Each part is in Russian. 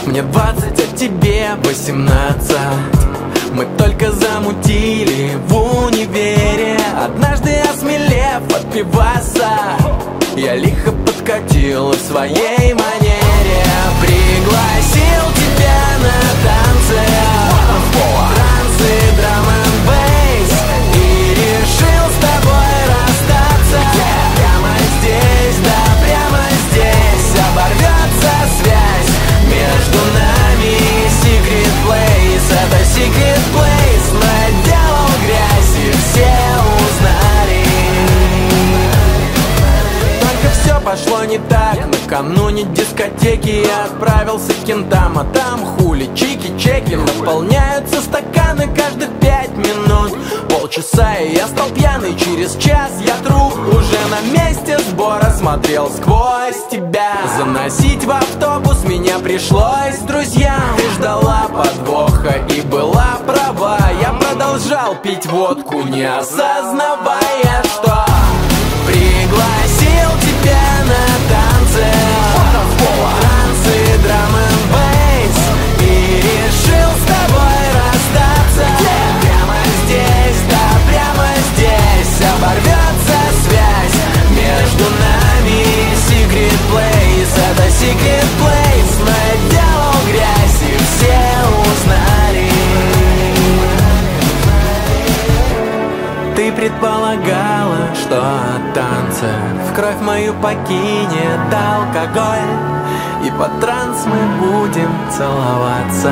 Мне 20, а тебе 18. Мы только замутили в универе. Однажды осмелев от пиваса, я лихо подкатил в своей манере. Пригласил тебя на танцы, трансы, драм-н-бейс, и решил с тобой расстаться. Прямо здесь, да прямо здесь оборвется связь между нами. Secret place, это secret place, наделал грязь и все узнали. Только все пошло не так. Накануне дискотеки я отправился к кентам, а там хули, чики-чеки. Наполняются стаканы каждых 5 минут. Полчаса и я стал пьяный, через час я труп. Уже на месте сбора смотрел сквозь тебя. Заносить в автобус меня пришлось друзьям. Ты ждала подвоха и была права. Я продолжал пить водку, не осознавая, что пригласил тебя на танцы, трансы, драм-н-бейс, и решил с тобой расстаться. Прямо здесь, да прямо здесь оборвется связь между нами. Secret place, это secret place, наделал грязь и все узнали. Ты предполагала, что от танца в кровь мою покинет алкоголь, и под транс мы будем целоваться.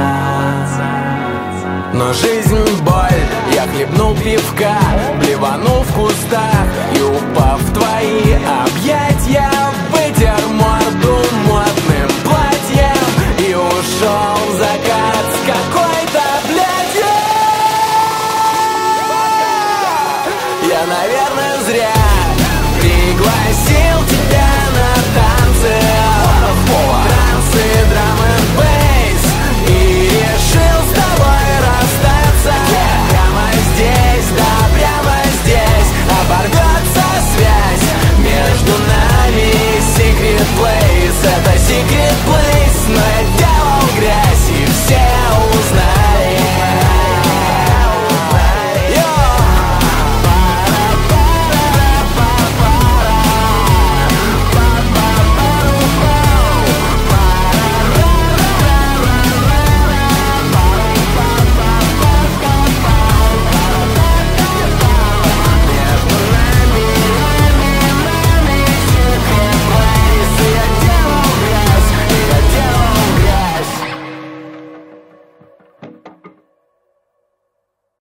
Но жизнь боль, я хлебнул пивка, блеванул в кустах и, упав в твои объятия, вытер морду.